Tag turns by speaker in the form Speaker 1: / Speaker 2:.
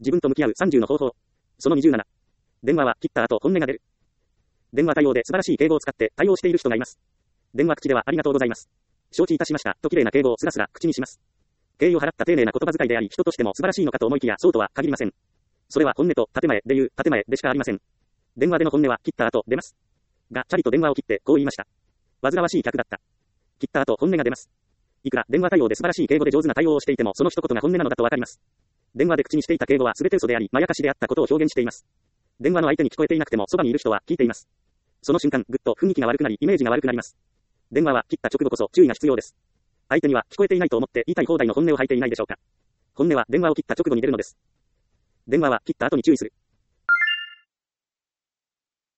Speaker 1: 自分と向き合う30の方法。その27。電話は切った後本音が出る。電話対応で素晴らしい敬語を使って対応している人がいます。電話口ではありがとうございます。承知いたしましたと綺麗な敬語をスラスラ口にします。敬意を払った丁寧な言葉遣いであり、人としても素晴らしいのかと思いきやそうとは限りません。それは本音と建前でいう建前でしかありません。電話での本音は切った後出ます。が、チャリと電話を切ってこう言いました。煩わしい客だった。切った後本音が出ます。いくら電話対応で素晴らしい敬語で上手な対応をしていてもその一言が本音なのだとわかります。電話で口にしていた敬語は全て嘘であり、まやかしであったことを表現しています。電話の相手に聞こえていなくてもそばにいる人は聞いています。その瞬間、ぐっと雰囲気が悪くなり、イメージが悪くなります。電話は切った直後こそ注意が必要です。相手には聞こえていないと思って言いたい放題の本音を吐いていないでしょうか。本音は電話を切った直後に出るのです。電話は切った後に注意する。